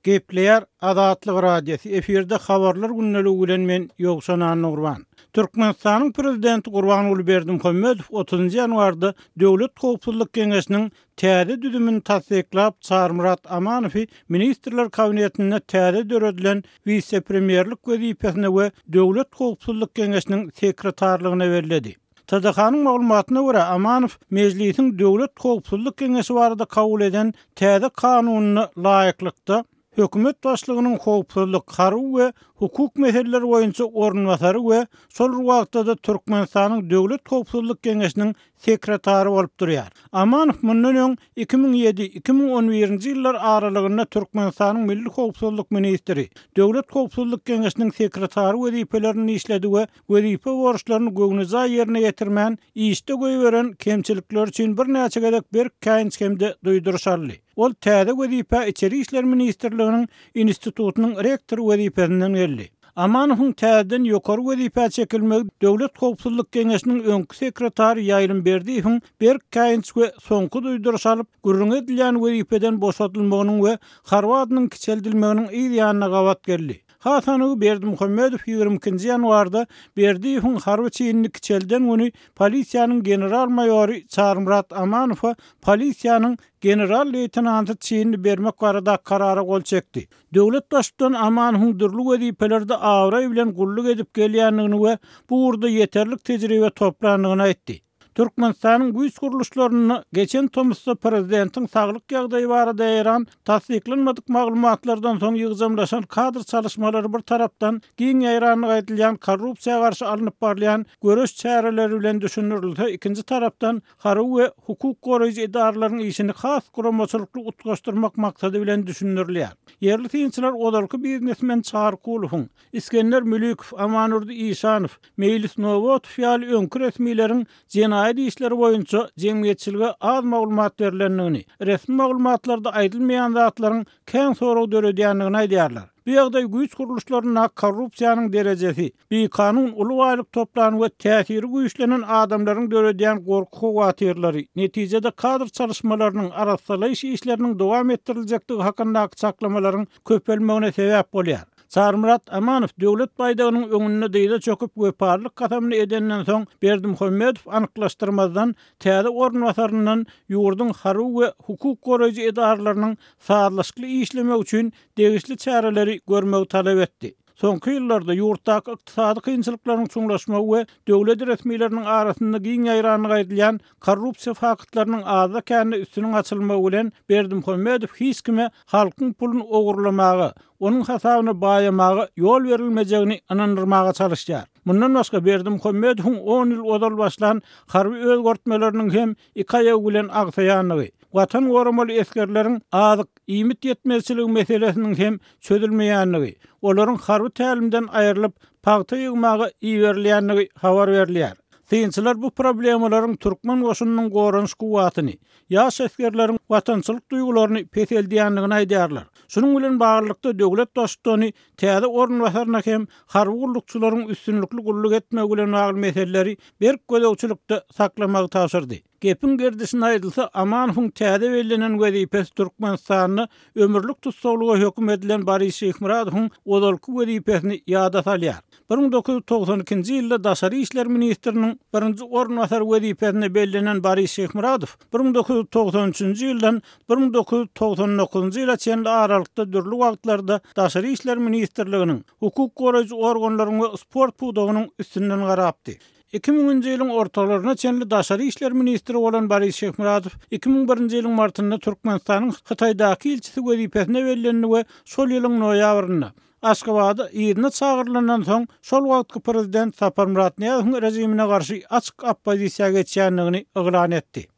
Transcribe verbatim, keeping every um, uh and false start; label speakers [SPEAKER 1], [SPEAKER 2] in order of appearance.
[SPEAKER 1] Gepleyer Adatlyk radiosu efirde habarlar günneligi bilen men Ýogşan Nurban. Türkmenistanyň prezidenti Gurbanuly Berdimuhammedow otuzynjy ýanwarda Döwlet Howpsuzlyk Geňeşiniň täze düzümini tasdiklap, Çarmurat Amanowy ministrler kabinetine täze döredilen vice-premierlik wezipesine we Döwlet Howpsuzlyk Geňeşiniň sekretarlygyna berildi. T D H'nyň maglumatyna görä Amanow mejlisiň Döwlet Howpsuzlyk Geňeşi barada kabul eden täze kanunyny laýyklykda hökümet başlygynyň howpsuzlyk, garyw we hukuk meseleleri boýunça ornwasary we şol wagtda Türkmenistanyň Döwlet Howpsuzlyk Geňeşiniň sekretary bolup durýar. Amanow mundan öň iki min ýedi iki min on birinji ýyllar aralygynda Türkmenistanyň Milli Howpsuzlyk ministri, Döwlet Howpsuzlyk Geňeşiniň sekretary wezipelerini işledi we wezipe borçlaryny göwnüza ýerine ýetirmän, işde goýberen kemçilikler üçin bir näçe gedek bir käýinç hemde duýdurşarly. Ol täze wezipe İçeri işler ministrliginiň institutunyň rektor wezipesinden geldi. Amanowyň täzeden ýokary wezipe çekilmegi Döwlet Howpsuzlyk Geňeşiniň öňkü sekretary Ýaýlym Berdiýewiň bir käýinç we soňky duýduruş alyp, gürrüň edilýän wezipeden boşatylmagynyň we Harwadynyň kiçeldilmeginiň ýa-ýanyna gawat geldi. Hasanyň Berdimuhammedow ýygrimi ikinji ýanwarda Berdiýewiň harby çynyny kiçelden güni polisiýanyň general maýory Çarmurat Amanow polisiýanyň general leytenanty çynyny bermek barada karara gol çekdi. Döwlet başlygynyň Amanowyň dürli wezipelerde awra bilen gulluk edip gelýändigini we bu urda ýeterlik tejribe toplandygyny aýtdy. Türkmenistanyň güýç guruluşlaryny geçen Tomysda prezidentiň saglyk ýagdaýy barada ýaran tasdiklenmedik maglumatlardan soň ýygyjamlaşan kadr çalışmalary bir tarapdan giň ýaýranlyk aýdylýan korrupsiýaga garşy alınıp barlayan göreş çäreleri bilen düşünürildi. İkinji tarapdan garyw we hukuk goraýjy idaralaryň işini has guramaçylykly utgaşdyrmak maksady bilen düşünürilýär. Yerli synçylar olarky biznesmen Çağrı Kuluwyň, İskender Mülükow, Amanurdy Işanow, Mejlis Nowotow ýaly öňkü resmiýleriň jenayat işleri boýunça jemgyýetçilige az maglumat berilendigini, resmi maglumatlarda aýdylmaýan zatlaryň kän sorag döredýändigini aýdýarlar. Bu ýagdaý güýç guruluşlaryna korrupsiýanyň derejesi, bir kanun uly aýlyk toplany we täsiri güýçlenen adamlaryň döredýän gorky howatyrlary, netijede kadr çalışmalarynyň arasalaýyş işleriniň dowam ettiriljekdigi hakynda saklamaların köpelmegine sebäp bolýar. Çarmurat Amanow döwlet baýdagynyň öňüne diýde çöküp weparlyk gatamyny edenden soň Berdimuhammedow anyklaşdyrmazdan täze ornwasarynyň ýurduň garyw we hukuk goraýjy idaralarynyň saatlaşykly işlemek üçin degişli çäreleri görmegi talap etdi. Soňky ýyllarda ýurtdaky ykdysady kynçylyklaryň çuňlaşmagy we döwlet resmiýleriniň arasynda giň ýaýranlyk aýdylýan korrupsiýa fakatlarynyň aza kände üstüniň açylmagy bilen Berdimuhammedow hiç kime halkyň puluny ogurlamagy, onun hasabyny baýamagy ýol berilmejegini anandyrmaga çalışýar. Mundan başga Berdimuhammedowyň on ýyl odal başlan harby özgörtmeleriniň hem iki aýagy bilen agsaýanlygy, watan goramaly eskerleriň azyk iýmit ýetmezçiligi meselesiniň hem çözülmeýänligi, olaryň harby tälimden aýrylyp pagta ýygmagy iýerilýändigi habar berilýär. Synçylar bu problemalaryň türkmen goşunynyň goranyş guwatyny, ýaş eskerleriň watançylyk duýgularyny peseldiýändigini aýdýarlar. Şunun bilen baglykda döwlet başlygyny täze ornwasaryna hem harby gullukçylaryň üstünlikli gulluk etmegi bilen bagly meseleleri berk gödäwçilikde saklamagy tapşyrdy. Gepin gerdisine aýdylsa, Amanowyň täze belenen wezipesi Türkmenistanyny ömürlük tutsaglyga hökm edilen Barys Şeýhmuradowyň odalky wezipesini ýada salýar. bir min dokuz ýüz togsan ikinji ýylda Daşary işler ministriniň birinji ornwasary wezipesine belenen Barys Şeýhmuradow bir min dokuz ýüz togsan üçinji ýyldan bir min dokuz ýüz togsan dokuzynjy ýyla çenli aralykda dürli wagtlarda Daşary işler ministrliginiň, hukuk goraýjy organlaryň we sport pudagynyň üstünden garapdy. iki miňinji ýylyň ortalaryna çenli Daşary işler ministri bolan Barys Şeýhmuradow iki min birinji ýylyň martynda Türkmenistanyň Hytaýdaky ilçisi wezipesine berileni we şol ýylyň noýabrynda Aşgabatda ýerine çagyrlanan soň şol wagtky prezident Sapar Murat Niýazowyň rejimine garşy açyk oppozisiýa geçýändigini eglan etdi.